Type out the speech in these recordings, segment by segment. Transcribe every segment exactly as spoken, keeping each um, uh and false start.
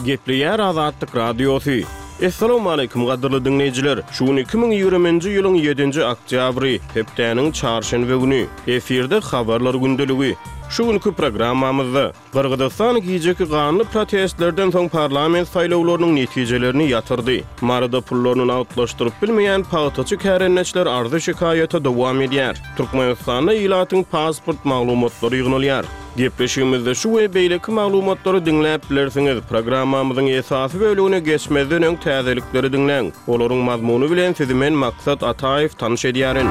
Gepleýär Azatlyk Radiosu. Assalamu alaykum gaderly dinleýijiler. Şu iki bin ýygrymynjy ýylyň ýedinji oktýabry, hepdeniň çarşenbe güni efirde habarlar gündeligi. Şu günkü programmamyzda Qırgızstan gijeki ganly protestlerden soň parlament saýlawlarynyň netijelerini ýatyrdy. Marada pullaryny awtlaşdyryp bilmeýän paýtaçy kärenneçler ardy şikaýata dowam edýär. Türkmenistanda ýylatyň pasport maglumatlary ýygnalýar. Gepleşigimizde şu we beýleki maglumatlary dinläp bilersiňiz. Programmamyzyň esasy bölügine geçmezden öň täzelikleri dinleň. Olaryň mazmuny bilen sizi men Maksat Ataýew tanyş edýärin.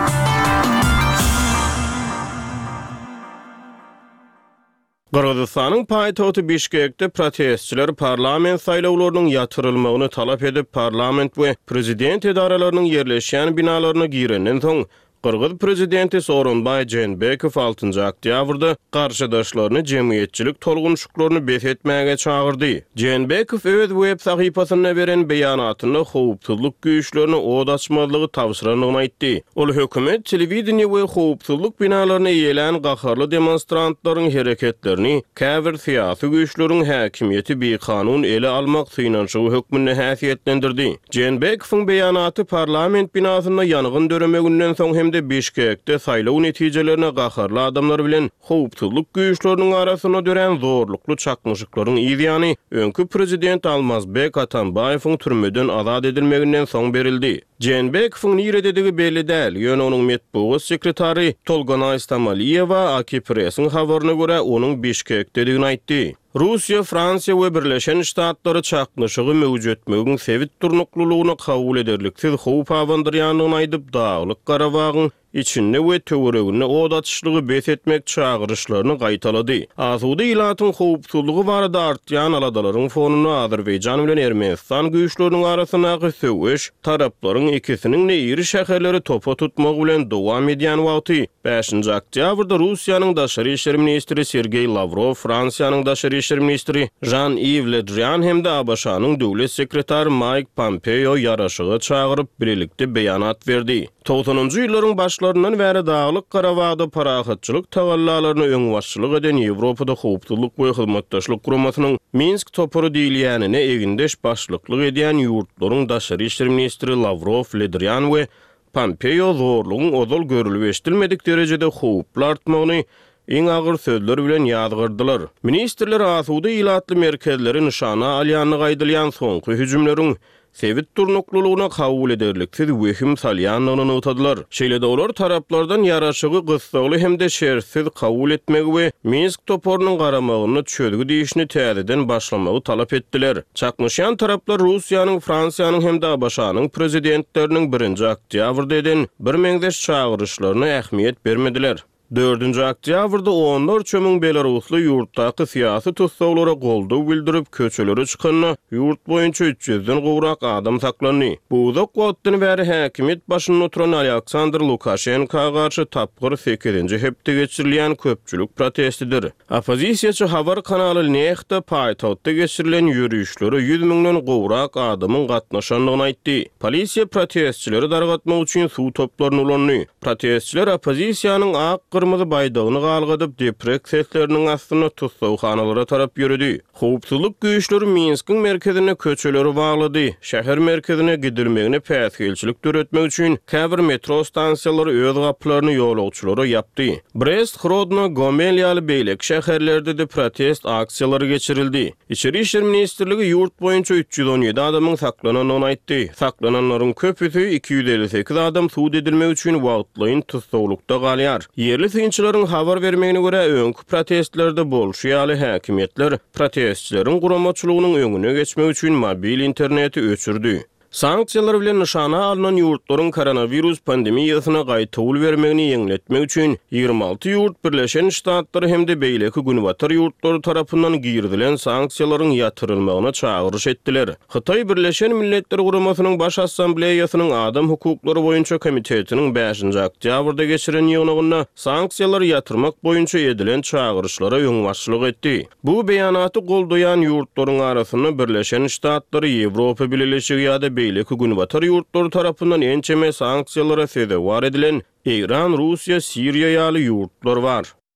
Qırgızstanyň paýtagty Bişkekde protestçiler parlament saýlawlarynyň ýatyrylmagyny talap edip parlament we prezident edaralarynyň ýerleşýän binalaryna girenden soň Qırgız prezidenti Soronbay Jeenbekow altıncı oktýabrda garşydaşlaryny jemgyýetçilik tolgunşuklaryny besletmäge çağırdy. Jeenbekow öz web sahypasyna beren beýanatyny howpsuzlyk güýçlerini od açmalygy tawsyranlygyny aýtdy. Ol hökümet telewizioniýa we howpsuzlyk binalaryna ýelen gaharly demonstrantlaryň hereketlerini käbir syýasy güýçleriň häkimiýeti beýkanun ele almak synaşygy hökmüne häsiýetlendirdi. Jeenbekowyň beýanaty parlament binasyna ýangyn döremegünden soň hem de Bişkekde saýlaw netijelerini gaharly adamlar bilen howpsuzlyk güýçleriniň arasyna dören zorlukly çakmyşyklaryň ýygyny öňkü prezident Almazbek Atambaýewiň türmeden azad edilmeginden soň berildi. Jeenbekowyň nire dedigi belli däl. Ýöne onuň metbuat sekretary Tolgana Istamaliýewa A K Pressiň habaryna görä onuň Bişkekde dedigini aýtdy. Russiya, Fransiya we Birleşen Ştatlary çakmyşygy mewjud etmegiň Sowet durnuklulygyny kabul ederliksiz howp awandyrýanyny aýdyp Daglyk Garabagyň içinde we töweregine od atışlygy besletmek çağırışlaryny gaýtalady. Asuda ýylatyň howpsuzlygy barada artýan aladalaryň fonuny Azerbaýjan bilen Ermenistan güýçleriniň arasyna söwüş taraplaryň ikisiniň iri şäherleri topa tutmak bilen dowam edýän wagty beşinji oktýabrda Russiýanyň daşary işler ministri Sergey Lavrov, Fransiýanyň daşary işler ministri Jean-Yves Le Drian hem de A B Ş'nyň döwlet sekretary Mike Pompeo ýaraşyga çağıryp birlikde beýanat berdi. doksanjy ýyllaryň başlaryndan bäri Daglyk Garabagda parahatçylyk tagallalaryny öň başçylyk eden Ýewropada howpsuzlyk we hyzmatdaşlyk guramasynyň Minsk topory diýilýänine egindeş başlyklyk edýän ýurtlaryň daşary işler ministri Lavrov, Le Drian we Pompeo zorlugyň odol görülüp eşdilmedik derejede howplar artmagyny iň agyr sözler bilen ýazgyrdylar. Ministrler asuda ýylatly merkezleri nişana alýanyny gaýdylýan soňky hüjümleriň Sowet durnuklulygyna kabul ederliksiz wehim salýanyny utadylar. Şeýle de olar taraplardan ýaraşygy gysgaly hem de şersiz kabul etmegi we Minsk toporunyň garamagyny çözgi diýişini täzeden başlamagy talap etdiler. Çakmyşan taraplar Russiýanyň, Fransiýanyň hem de A B Ş'nyň prezidentleriniň birinji oktýabrda eden bir meňdeş çağırışlaryna ähmiýet bermediler. dördünji oktýabrda onlar çömüň Belarusly ýurtdaky syýasy tutsaglara goldaw bildirip köçelere çykanyna ýurt boýunça üç ýüzden gowrak adam saklandy. Bu uzak wagtdan bäri häkimiýet başynda oturan Aleksandr Lukashenka garşy tapgyr sekizinji hepde geçirilýän köpçülük protestidir. Opozisiýaçy habar kanaly Nexta paýtagtda geçirilen ýürüýüşlere ýüz miňden gowrak adamyň gatnaşandygyny aýtdy. Polisiýa protestçileri dargatmak üçin suw toplaryny ulandy. Protestçiler opozisiýanyň ak Kırmızı baydagyny galgadyp deprek sesleriniň astyna tutsawhanalara tarap ýöredi. Howpsuzlyk güýçleri Minskiň merkezine köçeleri baglady. Şäher merkezine gidilmegini päsgelçilik döretmek üçin käbir metro stansiýalary öz gapylaryny ýolagçylara ýapdy. Brest, Grodno, Gomel ýaly beýlek şäherlerde de protest aksiýalary geçirildi. İçeri işler ministrligi ýurt boýunça üç ýüz on ýedi adamyň saklananyny aýtdy. Saklananlaryň köpüsi iki ýüz elli sekiz adam suud edilmek üçin wagtlaýyn tutsawlykda galýar. Yerli synçylaryň habar bermegine görä öňkü protestlerde bolşuýaly häkimetler protestçilerin guramaçylygynyň öňüne geçmek üçin mobil interneti öçürdi. Sanksiýalar bilen nişana alynan ýurtlaryň koronavirus pandemiýasyna gaýtawul bermegini ýeňletmek üçin ýygrima alty ýurt Birleşen Ştatlary hem de beýleki günbatar ýurtlary tarapyndan girdilen sanksiýalaryň ýatyrylmagyna çağırış etdiler. Hytaý Birleşen Milletler Guramasynyň baş assambleýasynyň adam hukuklary boýunça komitetiniň beşinji oktýabrda geçiren ýygnagyna sanksiýalar ýatyrmak boýunça edilen çağırışlara öň başçylyk etdi. Bu beýanaty goldaýan ýurtlaryň arasyna Birleşen Ştatlary, Ýewropa Birleşigi ýa-da beýleki günbatar ýurtlary tarapyndan ençeme sanksiýalara sebäp edilen Iran, Russiýa, Siriýa ýaly ýurtlar bar.